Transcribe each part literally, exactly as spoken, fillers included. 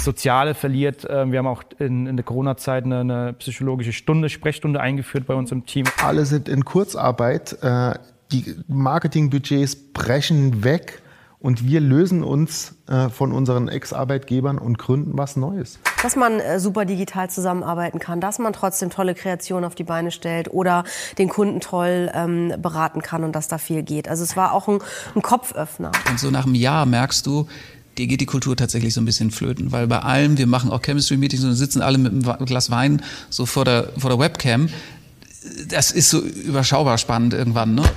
Soziale verliert. Wir haben auch in, in der Corona-Zeit eine, eine psychologische Stunde, Sprechstunde eingeführt bei uns im Team. Alle sind in Kurzarbeit, die Marketingbudgets brechen weg und wir lösen uns von unseren Ex-Arbeitgebern und gründen was Neues. Dass man super digital zusammenarbeiten kann, dass man trotzdem tolle Kreationen auf die Beine stellt oder den Kunden toll ähm, beraten kann und dass da viel geht. Also es war auch ein, ein Kopföffner. Und so nach einem Jahr merkst du, dir geht die Kultur tatsächlich so ein bisschen flöten, weil bei allem, wir machen auch Chemistry-Meetings und sitzen alle mit einem Glas Wein so vor der, vor der Webcam. Das ist so überschaubar spannend irgendwann, ne?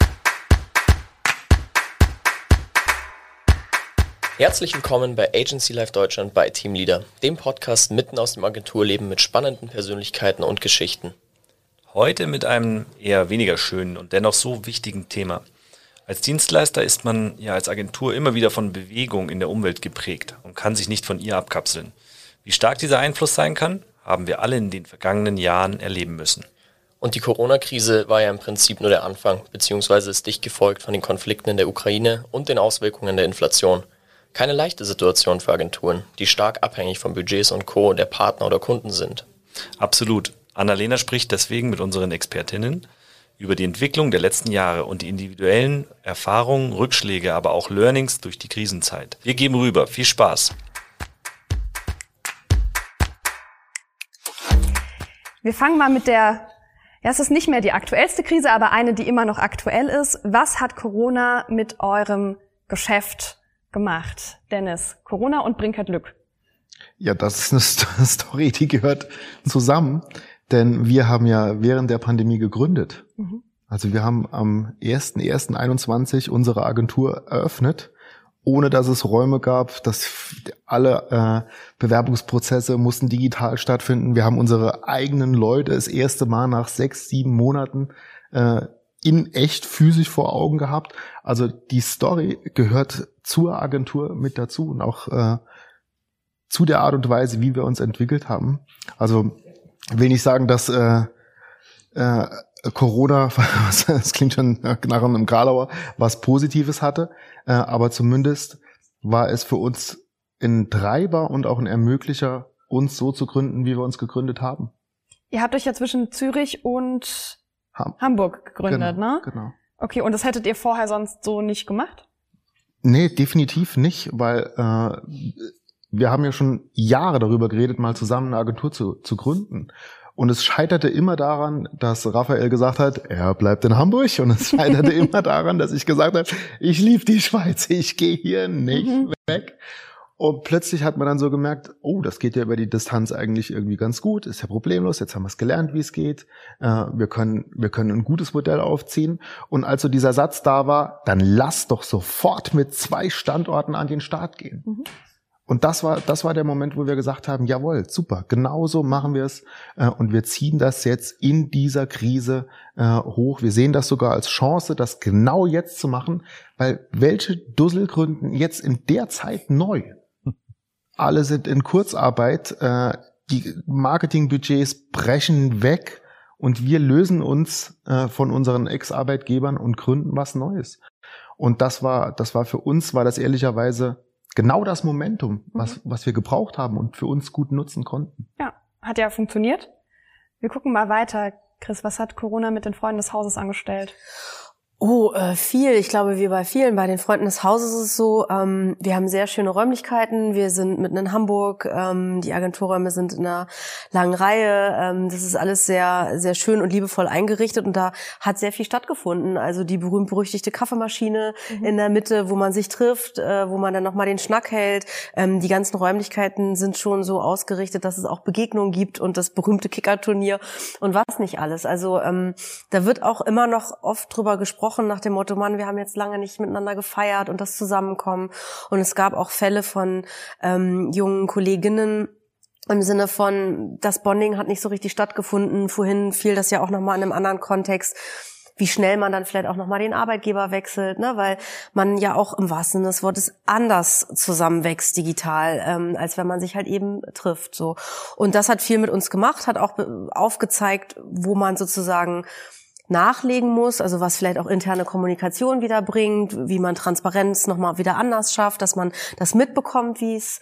Herzlich willkommen bei Agency Life Deutschland bei Teamleader, dem Podcast mitten aus dem Agenturleben mit spannenden Persönlichkeiten und Geschichten. Heute mit einem eher weniger schönen und dennoch so wichtigen Thema. Als Dienstleister ist man ja als Agentur immer wieder von Bewegung in der Umwelt geprägt und kann sich nicht von ihr abkapseln. Wie stark dieser Einfluss sein kann, haben wir alle in den vergangenen Jahren erleben müssen. Und die Corona-Krise war ja im Prinzip nur der Anfang, beziehungsweise ist dicht gefolgt von den Konflikten in der Ukraine und den Auswirkungen der Inflation. Keine leichte Situation für Agenturen, die stark abhängig von Budgets und Co. der Partner oder Kunden sind. Absolut. Annalena spricht deswegen mit unseren Expertinnen über die Entwicklung der letzten Jahre und die individuellen Erfahrungen, Rückschläge, aber auch Learnings durch die Krisenzeit. Wir geben rüber. Viel Spaß! Wir fangen mal mit der, ja, es ist nicht mehr die aktuellste Krise, aber eine, die immer noch aktuell ist. Was hat Corona mit eurem Geschäft gemacht? Dennis, Corona und Brinker Glück. Ja, das ist eine Story, die gehört zusammen, denn wir haben ja während der Pandemie gegründet. Mhm. Also wir haben am erster erster einundzwanzig unsere Agentur eröffnet, ohne dass es Räume gab, dass alle äh, Bewerbungsprozesse mussten digital stattfinden. Wir haben unsere eigenen Leute das erste Mal nach sechs, sieben Monaten äh, in echt physisch vor Augen gehabt. Also die Story gehört zur Agentur mit dazu und auch äh, zu der Art und Weise, wie wir uns entwickelt haben. Also will nicht sagen, dass äh, äh, Corona, das klingt schon nach einem Karlauer, was Positives hatte, äh, aber zumindest war es für uns ein Treiber und auch ein Ermöglicher, uns so zu gründen, wie wir uns gegründet haben. Ihr habt euch ja zwischen Zürich und Ham- Hamburg gegründet, genau, ne? Genau. Okay, und das hättet ihr vorher sonst so nicht gemacht? Nee, definitiv nicht, weil äh, wir haben ja schon Jahre darüber geredet, mal zusammen eine Agentur zu, zu gründen. Und es scheiterte immer daran, dass Raphael gesagt hat, er bleibt in Hamburg. Und es scheiterte immer daran, dass ich gesagt habe, ich liebe die Schweiz, ich gehe hier nicht mhm. weg. Und plötzlich hat man dann so gemerkt, oh, das geht ja über die Distanz eigentlich irgendwie ganz gut, ist ja problemlos, jetzt haben wir es gelernt, wie es geht, äh, wir können wir können ein gutes Modell aufziehen. Und als so dieser Satz da war, dann lass doch sofort mit zwei Standorten an den Start gehen. Mhm. Und das war das war der Moment, wo wir gesagt haben, jawohl, super, genauso machen wir es äh, und wir ziehen das jetzt in dieser Krise äh, hoch. Wir sehen das sogar als Chance, das genau jetzt zu machen, weil welche Dussel gründen jetzt in der Zeit neu? Alle sind in Kurzarbeit, äh, die Marketingbudgets brechen weg und wir lösen uns äh, von unseren Ex-Arbeitgebern und gründen was Neues. Und das war, das war für uns, war das ehrlicherweise genau das Momentum, was, mhm. was wir gebraucht haben und für uns gut nutzen konnten. Ja, hat ja funktioniert. Wir gucken mal weiter. Chris, was hat Corona mit den Freunden des Hauses angestellt? Oh, äh, viel. Ich glaube, wie bei vielen. Bei den Freunden des Hauses ist es so, ähm, wir haben sehr schöne Räumlichkeiten. Wir sind mitten in Hamburg. Ähm, die Agenturräume sind in einer langen Reihe. Ähm, das ist alles sehr, sehr schön und liebevoll eingerichtet. Und da hat sehr viel stattgefunden. Also die berühmt-berüchtigte Kaffeemaschine mhm. in der Mitte, wo man sich trifft, äh, wo man dann nochmal den Schnack hält. Ähm, die ganzen Räumlichkeiten sind schon so ausgerichtet, dass es auch Begegnungen gibt und das berühmte Kickerturnier und was nicht alles. Also ähm, da wird auch immer noch oft drüber gesprochen, nach dem Motto, Mann, wir haben jetzt lange nicht miteinander gefeiert und das Zusammenkommen. Und es gab auch Fälle von ähm, jungen Kolleginnen im Sinne von, das Bonding hat nicht so richtig stattgefunden. Vorhin fiel das ja auch nochmal in einem anderen Kontext, wie schnell man dann vielleicht auch nochmal den Arbeitgeber wechselt, ne, weil man ja auch im wahrsten Sinne des Wortes anders zusammenwächst digital, ähm, als wenn man sich halt eben trifft, so. Und das hat viel mit uns gemacht, hat auch aufgezeigt, wo man sozusagen nachlegen muss, also was vielleicht auch interne Kommunikation wieder bringt, wie man Transparenz nochmal wieder anders schafft, dass man das mitbekommt, wie es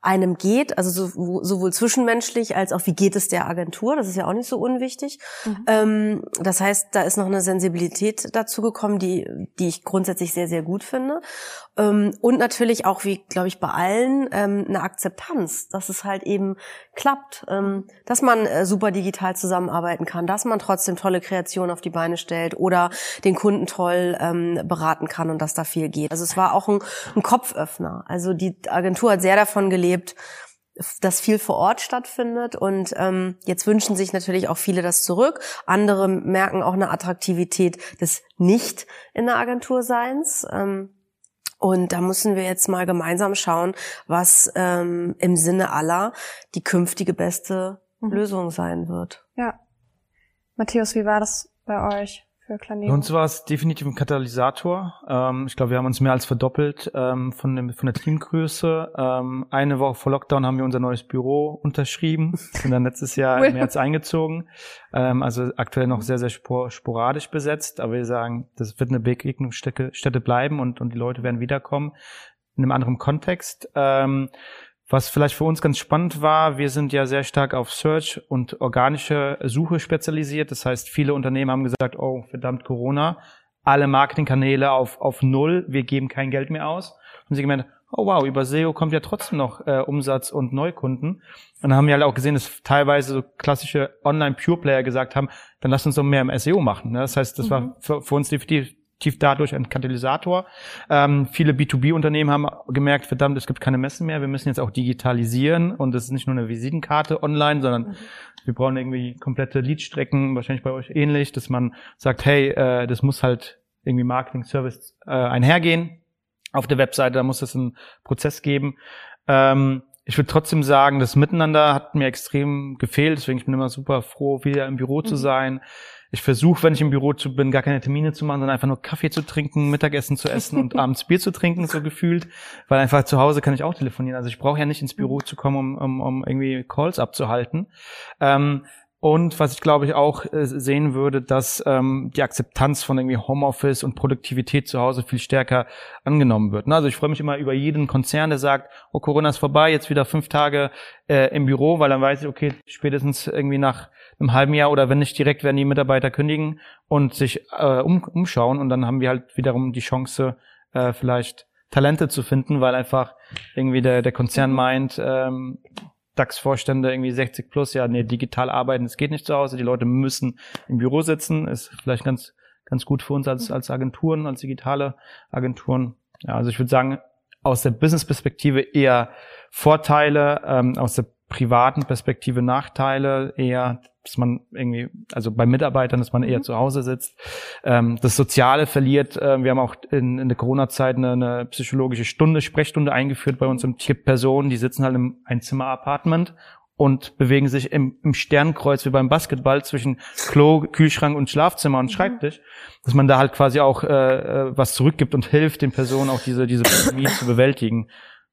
einem geht, also so, sowohl zwischenmenschlich als auch wie geht es der Agentur, das ist ja auch nicht so unwichtig. Mhm. Ähm, das heißt, da ist noch eine Sensibilität dazu gekommen, die, die ich grundsätzlich sehr, sehr gut finde. Ähm, und natürlich auch, wie glaube ich bei allen, ähm, eine Akzeptanz, dass es halt eben klappt, ähm, dass man äh, super digital zusammenarbeiten kann, dass man trotzdem tolle Kreationen auf die Beine stellt oder den Kunden toll ähm, beraten kann und dass da viel geht. Also es war auch ein, ein Kopföffner. Also die Agentur hat sehr davon gelebt, dass viel vor Ort stattfindet und ähm, jetzt wünschen sich natürlich auch viele das zurück. Andere merken auch eine Attraktivität des Nicht in der Agenturseins. Ähm, und da müssen wir jetzt mal gemeinsam schauen, was ähm, im Sinne aller die künftige beste mhm. Lösung sein wird. Ja. Matthäus, wie war das bei euch? Bei uns war es definitiv ein Katalysator. Ähm, ich glaube, wir haben uns mehr als verdoppelt ähm, von, dem, von der Teamgröße. Ähm, eine Woche vor Lockdown haben wir unser neues Büro unterschrieben, sind dann letztes Jahr im März eingezogen. Ähm, also aktuell noch sehr, sehr spor, sporadisch besetzt. Aber wir sagen, das wird eine Begegnungsstätte Stätte bleiben und, und die Leute werden wiederkommen in einem anderen Kontext. Ähm, Was vielleicht für uns ganz spannend war, wir sind ja sehr stark auf Search und organische Suche spezialisiert. Das heißt, viele Unternehmen haben gesagt, oh, verdammt Corona, alle Marketingkanäle auf auf null, wir geben kein Geld mehr aus. Und sie gemeint, oh wow, über S E O kommt ja trotzdem noch äh, Umsatz und Neukunden. Und dann haben wir halt auch gesehen, dass teilweise so klassische Online-Pure-Player gesagt haben, dann lass uns doch mehr im S E O machen. Ne? Das heißt, das mhm. war für, für uns definitiv tief dadurch ein Katalysator. Ähm, viele B zwei B-Unternehmen haben gemerkt, verdammt, es gibt keine Messen mehr, wir müssen jetzt auch digitalisieren und das ist nicht nur eine Visitenkarte online, sondern mhm. wir brauchen irgendwie komplette Leadstrecken, wahrscheinlich bei euch ähnlich, dass man sagt, hey, äh, das muss halt irgendwie Marketing-Service äh, einhergehen auf der Webseite, da muss es einen Prozess geben. Ähm, ich würde trotzdem sagen, das Miteinander hat mir extrem gefehlt, deswegen ich bin immer super froh, wieder im Büro mhm. zu sein. Ich versuche, wenn ich im Büro bin, gar keine Termine zu machen, sondern einfach nur Kaffee zu trinken, Mittagessen zu essen und abends Bier zu trinken, so gefühlt. Weil einfach zu Hause kann ich auch telefonieren. Also ich brauche ja nicht ins Büro zu kommen, um, um, um irgendwie Calls abzuhalten. Ähm, und was ich, glaube ich, auch äh, sehen würde, dass ähm, die Akzeptanz von irgendwie Homeoffice und Produktivität zu Hause viel stärker angenommen wird. Also ich freue mich immer über jeden Konzern, der sagt, oh, Corona ist vorbei, jetzt wieder fünf Tage äh, im Büro, weil dann weiß ich, okay, spätestens irgendwie nach einem halben Jahr oder wenn nicht direkt, werden die Mitarbeiter kündigen und sich äh, um, umschauen und dann haben wir halt wiederum die Chance, äh, vielleicht Talente zu finden, weil einfach irgendwie der, der Konzern meint, ähm, DAX-Vorstände irgendwie sechzig plus, ja, nee, digital arbeiten, das geht nicht zu Hause, die Leute müssen im Büro sitzen, ist vielleicht ganz ganz gut für uns als als Agenturen, als digitale Agenturen. Ja, also ich würde sagen, aus der Business-Perspektive eher Vorteile, ähm, aus der privaten Perspektive Nachteile, eher, dass man irgendwie, also bei Mitarbeitern, dass man eher mhm. zu Hause sitzt. Ähm, das Soziale verliert. Äh, wir haben auch in, in der Corona-Zeit eine, eine psychologische Stunde, Sprechstunde eingeführt bei uns im Team. Personen, die sitzen halt im Einzimmer-Apartment und bewegen sich im, im Sternkreuz wie beim Basketball zwischen Klo, Kühlschrank und Schlafzimmer und Schreibtisch, dass man da halt quasi auch äh, was zurückgibt und hilft den Personen auch diese diese Pandemie zu bewältigen.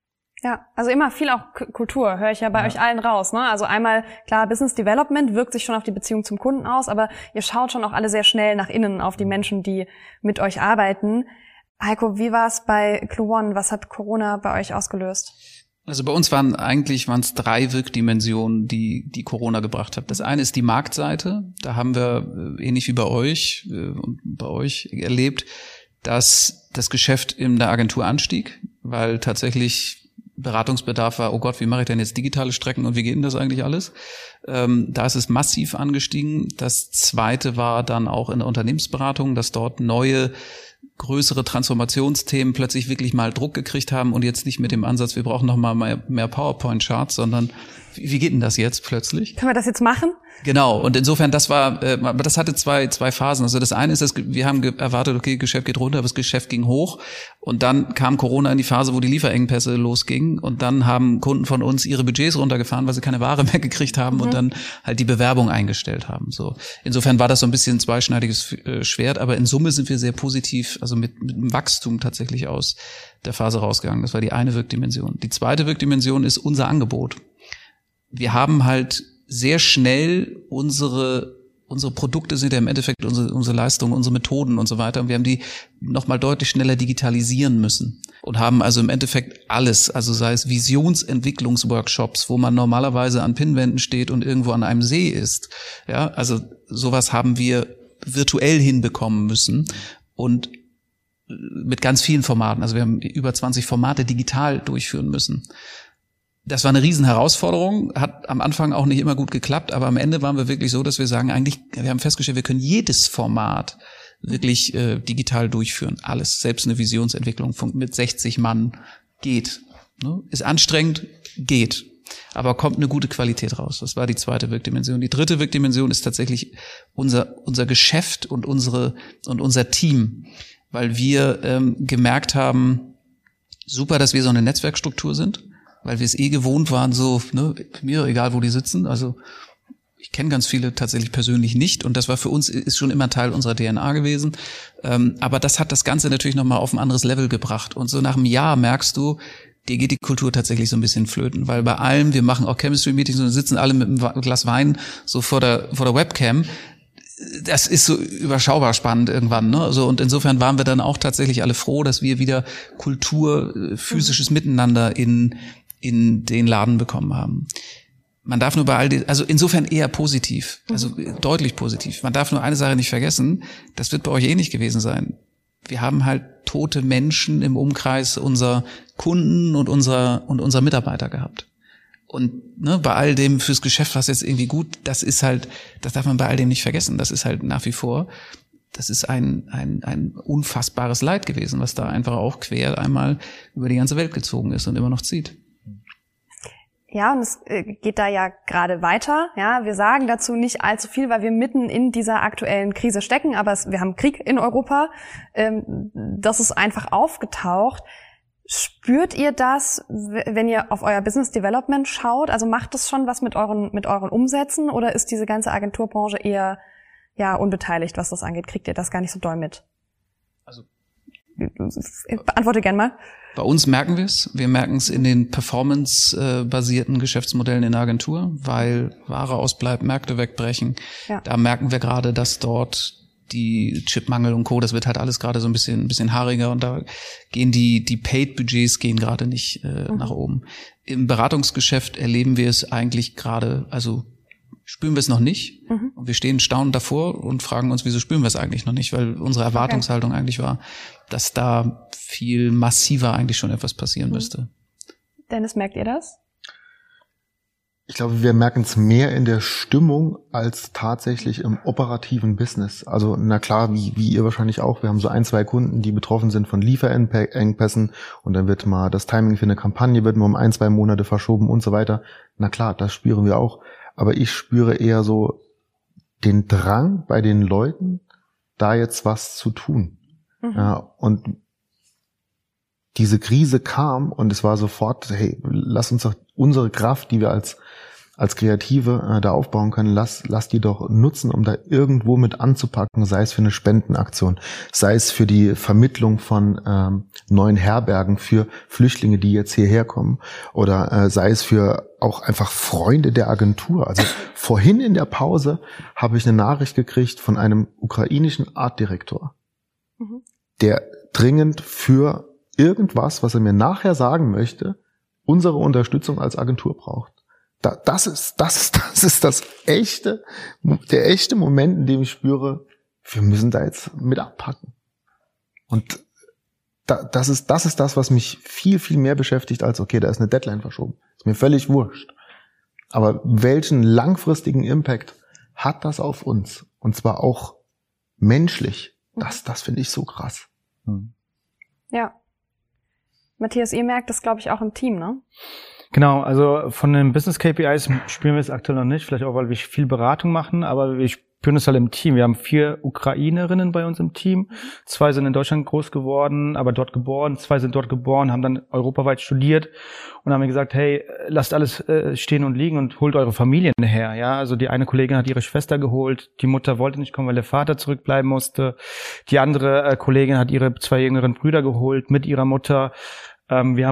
Ja, also immer viel auch K- Kultur, höre ich ja bei ja. euch allen raus. Ne? Also einmal, klar, Business Development wirkt sich schon auf die Beziehung zum Kunden aus, aber ihr schaut schon auch alle sehr schnell nach innen auf die Menschen, die mit euch arbeiten. Heiko, wie war es bei Clue One? Was hat Corona bei euch ausgelöst? Also bei uns waren eigentlich waren es drei Wirkdimensionen, die die Corona gebracht hat. Das eine ist die Marktseite. Da haben wir, ähnlich wie bei euch und bei euch erlebt, dass das Geschäft in der Agentur anstieg, weil tatsächlich Beratungsbedarf war, oh Gott, wie mache ich denn jetzt digitale Strecken und wie geht denn das eigentlich alles? Ähm, da ist es massiv angestiegen. Das zweite war dann auch in der Unternehmensberatung, dass dort neue, größere Transformationsthemen plötzlich wirklich mal Druck gekriegt haben und jetzt nicht mit dem Ansatz, wir brauchen noch mal mehr, mehr PowerPoint-Charts, sondern wie, wie geht denn das jetzt plötzlich? Können wir das jetzt machen? Genau, und insofern, das war, äh, aber das hatte zwei zwei Phasen. Also das eine ist, dass wir haben ge- erwartet, okay, Geschäft geht runter, aber das Geschäft ging hoch. Und dann kam Corona in die Phase, wo die Lieferengpässe losgingen. Und dann haben Kunden von uns ihre Budgets runtergefahren, weil sie keine Ware mehr gekriegt haben mhm. und dann halt die Bewerbung eingestellt haben. So, insofern war das so ein bisschen ein zweischneidiges äh, Schwert, aber in Summe sind wir sehr positiv, also mit, mit einem Wachstum tatsächlich aus der Phase rausgegangen. Das war die eine Wirkdimension. Die zweite Wirkdimension ist unser Angebot. Wir haben halt sehr schnell unsere unsere Produkte sind ja im Endeffekt unsere, unsere Leistungen, unsere Methoden und so weiter. Und wir haben die nochmal deutlich schneller digitalisieren müssen und haben also im Endeffekt alles, also sei es Visionsentwicklungsworkshops, wo man normalerweise an Pinnwänden steht und irgendwo an einem See ist. Ja, also sowas haben wir virtuell hinbekommen müssen und mit ganz vielen Formaten. Also wir haben über zwanzig Formate digital durchführen müssen. Das war eine riesen Herausforderung, hat am Anfang auch nicht immer gut geklappt, aber am Ende waren wir wirklich so, dass wir sagen, eigentlich, wir haben festgestellt, wir können jedes Format wirklich äh, digital durchführen. Alles, selbst eine Visionsentwicklung von, mit sechzig Mann geht. Ne? Ist anstrengend, geht. Aber kommt eine gute Qualität raus. Das war die zweite Wirkdimension. Die dritte Wirkdimension ist tatsächlich unser unser Geschäft und unsere und unser Team, weil wir ähm, gemerkt haben, super, dass wir so eine Netzwerkstruktur sind, weil wir es eh gewohnt waren, so, ne, mir egal, wo die sitzen. Also ich kenne ganz viele tatsächlich persönlich nicht und das war für uns, ist schon immer Teil unserer D N A gewesen. Ähm, aber das hat das Ganze natürlich nochmal auf ein anderes Level gebracht. Und so nach einem Jahr merkst du, dir geht die Kultur tatsächlich so ein bisschen flöten, weil bei allem, wir machen auch Chemistry-Meetings und sitzen alle mit einem Glas Wein so vor der vor der Webcam. Das ist so überschaubar spannend irgendwann, ne? So, und insofern waren wir dann auch tatsächlich alle froh, dass wir wieder Kultur, physisches Miteinander in in den Laden bekommen haben. Man darf nur bei all den, also insofern eher positiv, also mhm. deutlich positiv. Man darf nur eine Sache nicht vergessen, das wird bei euch eh nicht gewesen sein. Wir haben halt tote Menschen im Umkreis unserer Kunden und unserer und unserer Mitarbeiter gehabt. Und ne, bei all dem fürs Geschäft, was jetzt irgendwie gut, das ist halt, das darf man bei all dem nicht vergessen. Das ist halt nach wie vor, das ist ein ein ein unfassbares Leid gewesen, was da einfach auch quer einmal über die ganze Welt gezogen ist und immer noch zieht. Ja, und es geht da ja gerade weiter. Ja, wir sagen dazu nicht allzu viel, weil wir mitten in dieser aktuellen Krise stecken. Aber es, wir haben Krieg in Europa. Ähm, das ist einfach aufgetaucht. Spürt ihr das, wenn ihr auf euer Business Development schaut? Also macht das schon was mit euren mit euren Umsätzen oder ist diese ganze Agenturbranche eher ja unbeteiligt, was das angeht? Kriegt ihr das gar nicht so doll mit? Also beantworte gern mal. Bei uns merken wir es. Wir merken es in den performance-basierten Geschäftsmodellen in der Agentur, weil Ware ausbleibt, Märkte wegbrechen. Ja. Da merken wir gerade, dass dort die Chipmangel und Co., das wird halt alles gerade so ein bisschen ein bisschen haariger und da gehen die die Paid-Budgets gehen gerade nicht äh, mhm. nach oben. Im Beratungsgeschäft erleben wir es eigentlich gerade, also spüren wir es noch nicht. Mhm. Und wir stehen staunend davor und fragen uns, wieso spüren wir es eigentlich noch nicht? Weil unsere Erwartungshaltung okay. eigentlich war, dass da viel massiver eigentlich schon etwas passieren mhm. müsste. Dennis, merkt ihr das? Ich glaube, wir merken es mehr in der Stimmung als tatsächlich im operativen Business. Also na klar, wie, wie ihr wahrscheinlich auch, wir haben so ein, zwei Kunden, die betroffen sind von Lieferengpässen und dann wird mal das Timing für eine Kampagne wird mal um ein, zwei Monate verschoben und so weiter. Na klar, das spüren wir auch. Aber ich spüre eher so den Drang bei den Leuten, da jetzt was zu tun. Mhm. Ja, und diese Krise kam und es war sofort, hey, lass uns doch unsere Kraft, die wir als als Kreative äh, da aufbauen können, lass lass die doch nutzen, um da irgendwo mit anzupacken, sei es für eine Spendenaktion, sei es für die Vermittlung von ähm, neuen Herbergen für Flüchtlinge, die jetzt hierher kommen, oder äh, sei es für auch einfach Freunde der Agentur. Also vorhin in der Pause habe ich eine Nachricht gekriegt von einem ukrainischen Artdirektor, mhm. der dringend für irgendwas, was er mir nachher sagen möchte, unsere Unterstützung als Agentur braucht. Da, das ist, das ist, das ist das echte, der echte Moment, in dem ich spüre, wir müssen da jetzt mit abpacken. Und da, das ist, das ist das, was mich viel, viel mehr beschäftigt als, okay, da ist eine Deadline verschoben. Ist mir völlig wurscht. Aber welchen langfristigen Impact hat das auf uns? Und zwar auch menschlich. Das, das finde ich so krass. Hm. Ja. Matthias, ihr merkt das, glaube ich, auch im Team, ne? Genau, also von den Business K P Is spüren wir es aktuell noch nicht, vielleicht auch, weil wir viel Beratung machen, aber wir spüren es halt im Team. Wir haben vier Ukrainerinnen bei uns im Team, zwei sind in Deutschland groß geworden, aber dort geboren, zwei sind dort geboren, haben dann europaweit studiert und haben mir gesagt, hey, lasst alles äh, stehen und liegen und holt eure Familien her. Ja, also die eine Kollegin hat ihre Schwester geholt, die Mutter wollte nicht kommen, weil der Vater zurückbleiben musste. Die andere äh, Kollegin hat ihre zwei jüngeren Brüder geholt mit ihrer Mutter. Ähm, wir haben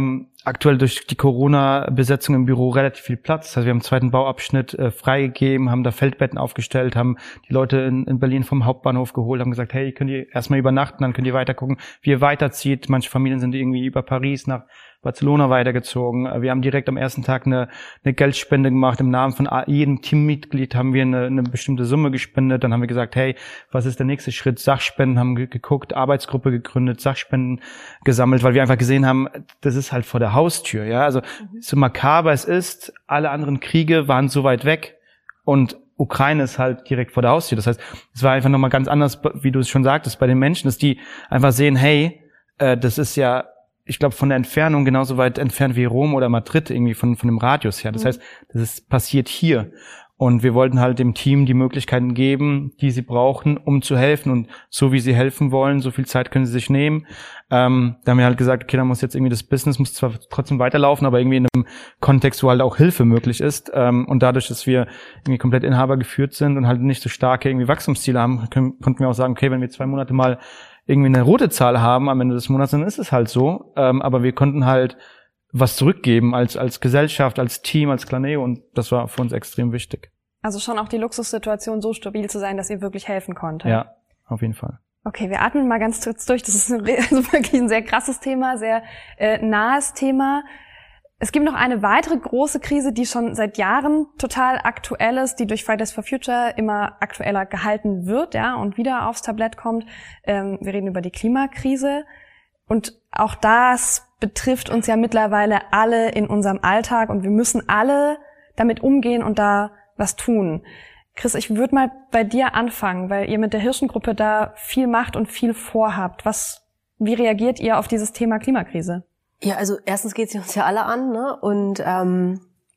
aktuell durch die Corona-Besetzung im Büro relativ viel Platz. Also wir haben einen zweiten Bauabschnitt äh, freigegeben, haben da Feldbetten aufgestellt, haben die Leute in, in Berlin vom Hauptbahnhof geholt, haben gesagt, hey, könnt ihr erstmal übernachten, dann könnt ihr weiter gucken, wie ihr weiterzieht. Manche Familien sind irgendwie über Paris nach Barcelona weitergezogen. Wir haben direkt am ersten Tag eine, eine Geldspende gemacht. Im Namen von jedem Teammitglied haben wir eine, eine bestimmte Summe gespendet. Dann haben wir gesagt, hey, was ist der nächste Schritt? Sachspenden, haben geguckt, Arbeitsgruppe gegründet, Sachspenden gesammelt, weil wir einfach gesehen haben, das ist halt vor der Haustür. Ja, also so makaber es ist, alle anderen Kriege waren so weit weg und Ukraine ist halt direkt vor der Haustür. Das heißt, es war einfach nochmal ganz anders, wie du es schon sagtest, bei den Menschen, dass die einfach sehen, hey, äh, das ist ja, ich glaube, von der Entfernung genauso weit entfernt wie Rom oder Madrid, irgendwie von von dem Radius her. Das heißt, das ist passiert hier. Und wir wollten halt dem Team die Möglichkeiten geben, die sie brauchen, um zu helfen. Und so wie sie helfen wollen, so viel Zeit können sie sich nehmen. Ähm, da haben wir halt gesagt, okay, da muss jetzt irgendwie das Business muss zwar trotzdem weiterlaufen, aber irgendwie in einem Kontext, wo halt auch Hilfe möglich ist. Ähm, und dadurch, dass wir irgendwie komplett Inhaber geführt sind und halt nicht so starke irgendwie Wachstumsziele haben, können, konnten wir auch sagen, okay, wenn wir zwei Monate mal irgendwie eine rote Zahl haben am Ende des Monats, dann ist es halt so. Ähm, aber wir konnten halt was zurückgeben als als Gesellschaft, als Team, als Claneo und das war für uns extrem wichtig. Also schon auch die Luxussituation so stabil zu sein, dass ihr wirklich helfen konntet. Ja, auf jeden Fall. Okay, wir atmen mal ganz kurz durch. Das ist ein, also wirklich ein sehr krasses Thema, sehr äh, nahes Thema. Es gibt noch eine weitere große Krise, die schon seit Jahren total aktuell ist, die durch Fridays for Future immer aktueller gehalten wird, ja, und wieder aufs Tablett kommt. Ähm, wir reden über die Klimakrise. Und auch das betrifft uns ja mittlerweile alle in unserem Alltag und wir müssen alle damit umgehen und da was tun. Chris, ich würde mal bei dir anfangen, weil ihr mit der Hirschengruppe da viel macht und viel vorhabt. Was, wie reagiert ihr auf dieses Thema Klimakrise? Ja, also erstens geht sie uns ja alle an, ne? Und ähm,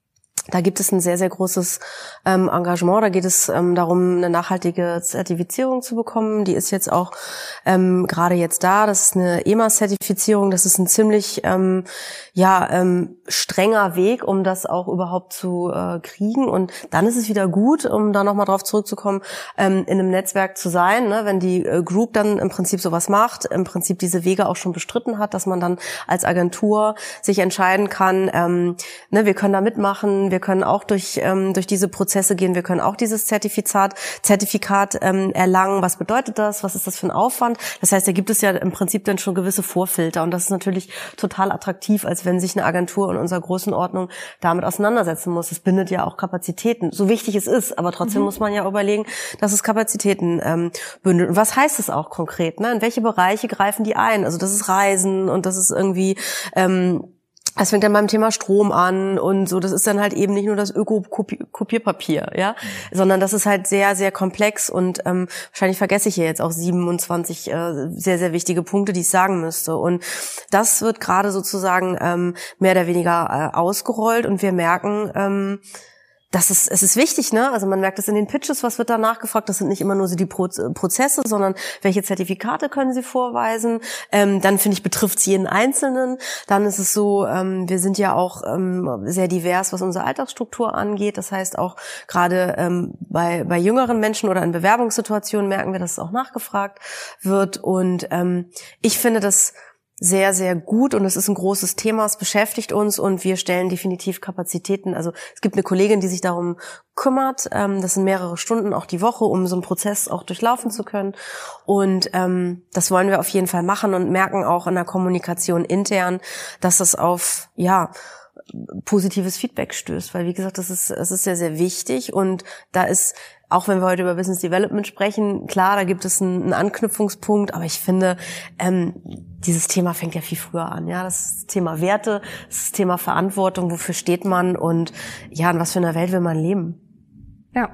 da gibt es ein sehr, sehr großes ähm, Engagement. Da geht es ähm, darum, eine nachhaltige Zertifizierung zu bekommen. Die ist jetzt auch ähm, gerade jetzt da. Das ist eine E M A-Zertifizierung. Das ist ein ziemlich ähm, ja ähm, strenger Weg, um das auch überhaupt zu äh, kriegen. Und dann ist es wieder gut, um da nochmal drauf zurückzukommen, ähm, in einem Netzwerk zu sein. Ne? Wenn die äh, Group dann im Prinzip sowas macht, im Prinzip diese Wege auch schon bestritten hat, dass man dann als Agentur sich entscheiden kann, ähm, ne, wir können da mitmachen, wir können auch durch ähm, durch diese Prozesse gehen, wir können auch dieses Zertifikat Zertifikat ähm, erlangen. Was bedeutet das? Was ist das für ein Aufwand? Das heißt, da gibt es ja im Prinzip dann schon gewisse Vorfilter und das ist natürlich total attraktiv, als wenn sich eine Agentur in unserer Größenordnung damit auseinandersetzen muss. Es bindet ja auch Kapazitäten, so wichtig es ist, aber trotzdem mhm. muss man ja überlegen, dass es Kapazitäten ähm, bündelt. Und was heißt es auch konkret? Ne? In welche Bereiche greifen die ein? Also das ist Reisen und das ist irgendwie ähm, es fängt dann beim Thema Strom an und so. Das ist dann halt eben nicht nur das Öko-Kopierpapier, ja, mhm. sondern das ist halt sehr, sehr komplex und ähm, wahrscheinlich vergesse ich hier jetzt auch siebenundzwanzig äh, sehr, sehr wichtige Punkte, die ich sagen müsste. Und das wird gerade sozusagen ähm, mehr oder weniger äh, ausgerollt und wir merken, ähm, Das ist, es ist wichtig, ne? Also man merkt es in den Pitches, was wird da nachgefragt. Das sind nicht immer nur so die Pro- Prozesse, sondern welche Zertifikate können sie vorweisen. Ähm, dann finde ich, betrifft es jeden Einzelnen. Dann ist es so, ähm, wir sind ja auch ähm, sehr divers, was unsere Alltagsstruktur angeht. Das heißt auch gerade ähm, bei, bei jüngeren Menschen oder in Bewerbungssituationen merken wir, dass es auch nachgefragt wird. Und ähm, ich finde das sehr, sehr gut und es ist ein großes Thema, es beschäftigt uns und wir stellen definitiv Kapazitäten. Also es gibt eine Kollegin, die sich darum kümmert, ähm, das sind mehrere Stunden auch die Woche, um so einen Prozess auch durchlaufen zu können und ähm, das wollen wir auf jeden Fall machen und merken auch in der Kommunikation intern, dass das auf, ja, positives Feedback stößt, weil wie gesagt, das ist, das ist sehr, sehr wichtig und da ist, auch wenn wir heute über Business Development sprechen, klar, da gibt es einen, einen Anknüpfungspunkt, aber ich finde, ähm, dieses Thema fängt ja viel früher an, ja, das ist das Thema Werte, das ist das Thema Verantwortung, wofür steht man und ja, in was für einer Welt will man leben? Ja.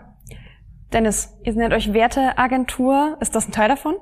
Dennis, ihr nennt euch Werteagentur, ist das ein Teil davon?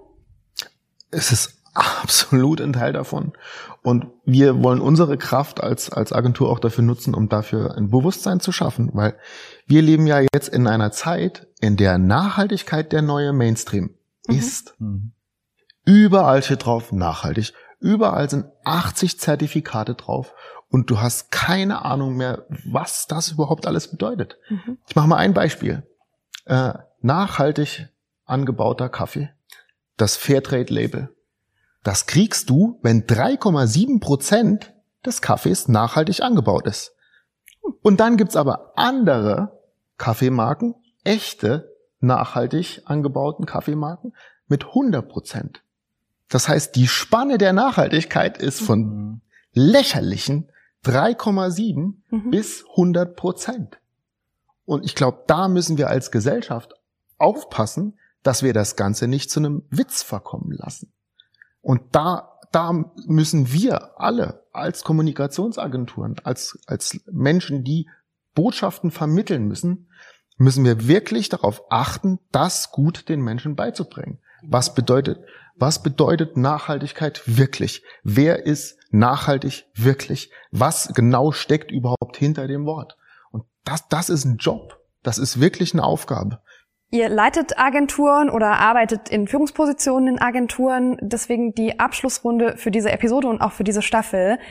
Es ist absolut ein Teil davon. Und wir wollen unsere Kraft als, als Agentur auch dafür nutzen, um dafür ein Bewusstsein zu schaffen, weil wir leben ja jetzt in einer Zeit, in der Nachhaltigkeit der neue Mainstream mhm. ist. Mhm. Überall steht drauf nachhaltig. Überall sind achtzig Zertifikate drauf und du hast keine Ahnung mehr, was das überhaupt alles bedeutet. Mhm. Ich mache mal ein Beispiel. Äh, nachhaltig angebauter Kaffee. Das Fairtrade-Label. Das kriegst du, wenn drei Komma sieben Prozent des Kaffees nachhaltig angebaut ist. Und dann gibt's aber andere Kaffeemarken, echte, nachhaltig angebauten Kaffeemarken mit hundert Prozent. Das heißt, die Spanne der Nachhaltigkeit ist von lächerlichen drei Komma sieben mhm. bis hundert Prozent. Und ich glaube, da müssen wir als Gesellschaft aufpassen, dass wir das Ganze nicht zu einem Witz verkommen lassen. Und da, da müssen wir alle als Kommunikationsagenturen, als, als Menschen, die Botschaften vermitteln müssen, müssen wir wirklich darauf achten, das gut den Menschen beizubringen. Was bedeutet, was bedeutet Nachhaltigkeit wirklich? Wer ist nachhaltig wirklich? Was genau steckt überhaupt hinter dem Wort? Und das, das ist ein Job. Das ist wirklich eine Aufgabe. Ihr leitet Agenturen oder arbeitet in Führungspositionen in Agenturen. Deswegen die Abschlussrunde für diese Episode und auch für diese Staffel.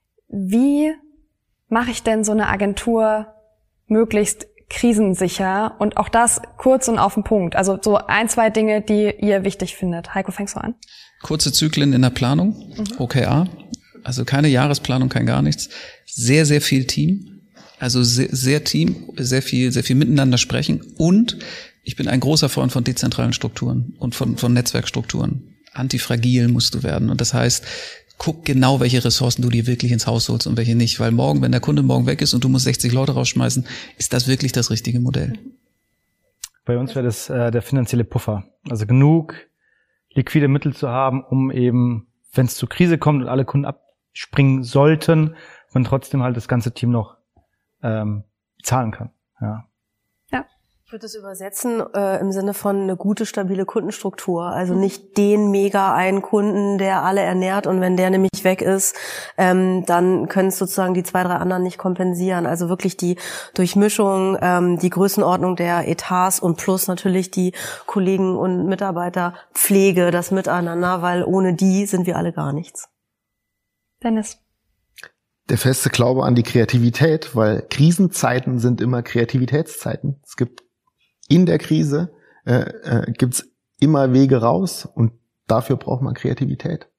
Wie mache ich denn so eine Agentur möglichst krisensicher? Und auch das kurz und auf den Punkt. Also so ein, zwei Dinge, die ihr wichtig findet. Heiko, fängst du an? Kurze Zyklen in der Planung, mhm. O K R. Also keine Jahresplanung, kein gar nichts. Sehr, sehr viel Team. Also sehr, sehr Team, sehr viel, sehr viel miteinander sprechen. Und ich bin ein großer Freund von dezentralen Strukturen und von, von Netzwerkstrukturen. Antifragil musst du werden. Und das heißt, guck genau, welche Ressourcen du dir wirklich ins Haus holst und welche nicht. Weil morgen, wenn der Kunde morgen weg ist und du musst sechzig Leute rausschmeißen, ist das wirklich das richtige Modell. Bei uns wäre das äh, der finanzielle Puffer. Also genug liquide Mittel zu haben, um eben, wenn es zur Krise kommt und alle Kunden abspringen sollten, man trotzdem halt das ganze Team noch ähm, zahlen kann. Ja. Ich würde das übersetzen äh, im Sinne von eine gute, stabile Kundenstruktur. Also nicht den mega einen Kunden, der alle ernährt, und wenn der nämlich weg ist, ähm, dann können es sozusagen die zwei, drei anderen nicht kompensieren. Also wirklich die Durchmischung, ähm, die Größenordnung der Etats und plus natürlich die Kollegen- und Mitarbeiterpflege, das Miteinander, weil ohne die sind wir alle gar nichts. Dennis? Der feste Glaube an die Kreativität, weil Krisenzeiten sind immer Kreativitätszeiten. Es gibt in der Krise äh, äh, gibt's immer Wege raus, und dafür braucht man Kreativität.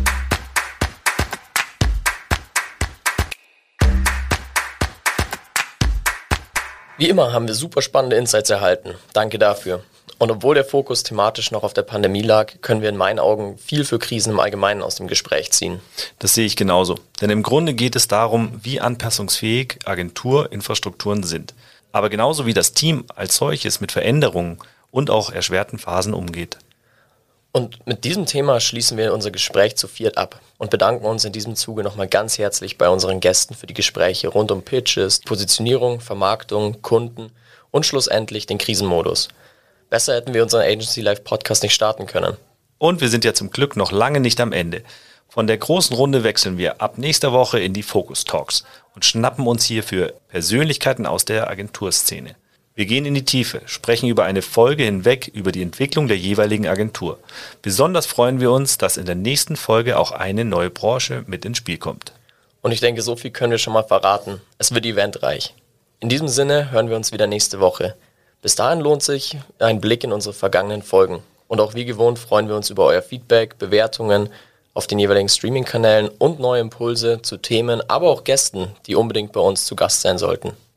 Wie immer haben wir super spannende Insights erhalten. Danke dafür. Und obwohl der Fokus thematisch noch auf der Pandemie lag, können wir in meinen Augen viel für Krisen im Allgemeinen aus dem Gespräch ziehen. Das sehe ich genauso. Denn im Grunde geht es darum, wie anpassungsfähig Agenturinfrastrukturen sind. Aber genauso wie das Team als solches mit Veränderungen und auch erschwerten Phasen umgeht. Und mit diesem Thema schließen wir unser Gespräch zu viert ab und bedanken uns in diesem Zuge nochmal ganz herzlich bei unseren Gästen für die Gespräche rund um Pitches, Positionierung, Vermarktung, Kunden und schlussendlich den Krisenmodus. Besser hätten wir unseren Agency Live Podcast nicht starten können. Und wir sind ja zum Glück noch lange nicht am Ende. Von der großen Runde wechseln wir ab nächster Woche in die Focus Talks und schnappen uns hierfür Persönlichkeiten aus der Agenturszene. Wir gehen in die Tiefe, sprechen über eine Folge hinweg über die Entwicklung der jeweiligen Agentur. Besonders freuen wir uns, dass in der nächsten Folge auch eine neue Branche mit ins Spiel kommt. Und ich denke, so viel können wir schon mal verraten. Es wird eventreich. In diesem Sinne hören wir uns wieder nächste Woche. Bis dahin lohnt sich ein Blick in unsere vergangenen Folgen. Und auch wie gewohnt freuen wir uns über euer Feedback, Bewertungen auf den jeweiligen Streaming-Kanälen und neue Impulse zu Themen, aber auch Gästen, die unbedingt bei uns zu Gast sein sollten.